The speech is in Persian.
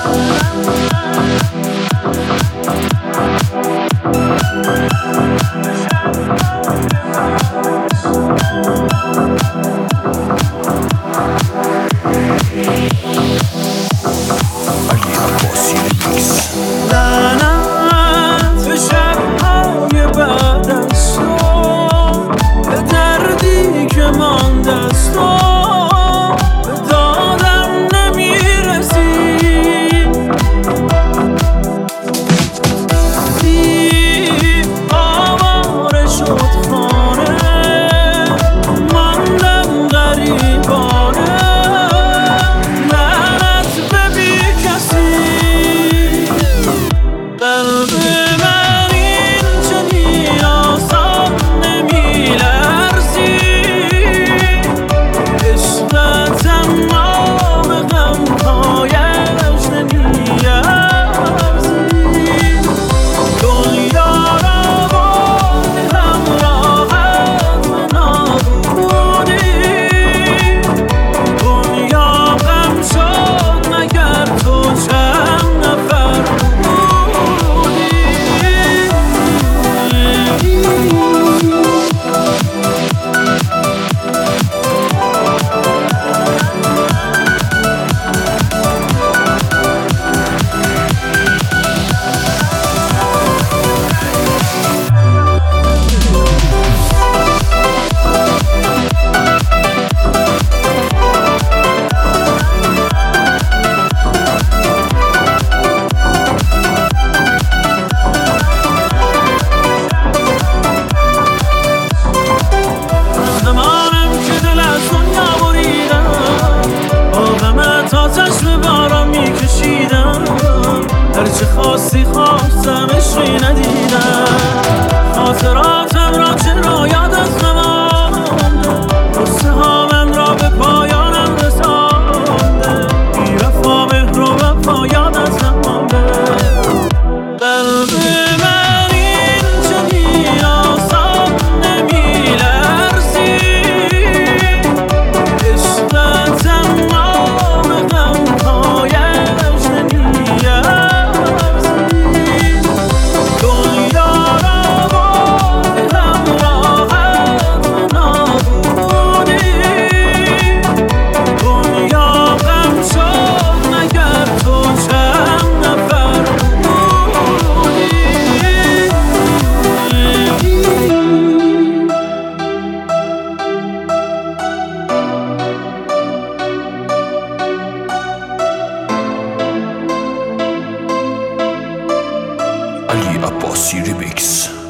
لعنت به شب‌های بعد از تو، به دردی که مانده از تو، به دادم نمیرسی. دیو آواره شد خانه، ماندم غریبانه. لعنت به بی کسی، قلب من این چنین آسان نمیلرزی. عشقت اما به غمهایش نمیارزی. دنیا را بردی همراهت به نابودی. دنیا غم شد مگر تو چند نفر چشم باران میکشیدم، هرچه خواستی خواستم عشقی ندیدم. خاطراتم را چرا یادت نمانده، قصه ها من را به پایانم رسانده. بی وفا مهر و وفا یادت نمانده. قلب من این چنین آسان نمیلرزی. عشقت اما Ali Abbasi Remix.